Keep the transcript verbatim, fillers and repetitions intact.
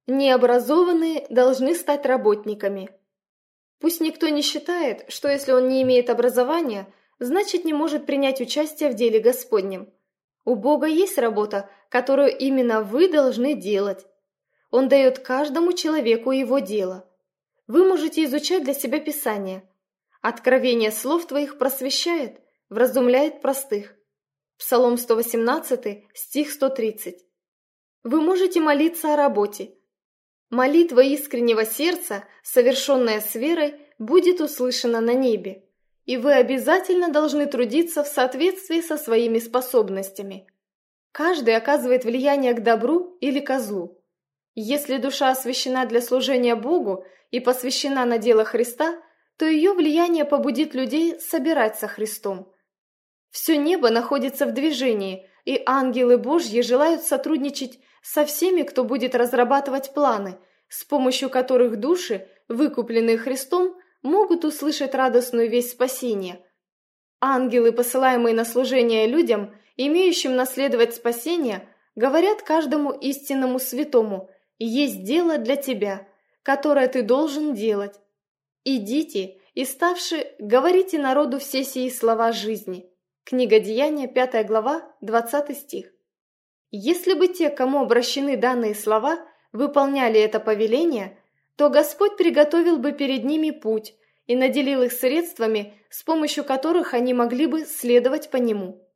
Необразованные должны стать работниками. Пусть никто не считает, что если он не имеет образования, значит не может принять участие в деле Господнем. У Бога есть работа, которую именно вы должны делать. Он дает каждому человеку его дело. Вы можете изучать для себя Писание. Откровение слов твоих просвещает, вразумляет простых. Псалом сто восемнадцать, стих сто тридцать. Вы можете молиться о работе. Молитва искреннего сердца, совершенная с верой, будет услышана на небе, и вы обязательно должны трудиться в соответствии со своими способностями. Каждый оказывает влияние к добру или ко злу. Если душа освящена для служения Богу и посвящена на дело Христа, то ее влияние побудит людей собирать со Христом. Все небо находится в движении, и ангелы Божьи желают сотрудничать со всеми, кто будет разрабатывать планы, с помощью которых души, выкупленные Христом, могут услышать радостную весть спасения. Ангелы, посылаемые на служение людям, имеющим наследовать спасение, говорят каждому истинному святому: «Есть дело для тебя, которое ты должен делать. Идите и, ставши, говорите народу все сии слова жизни». Книга Деяния, пятая глава, двадцатый стих. Если бы те, кому обращены данные слова, выполняли это повеление, то Господь приготовил бы перед ними путь и наделил их средствами, с помощью которых они могли бы следовать по нему.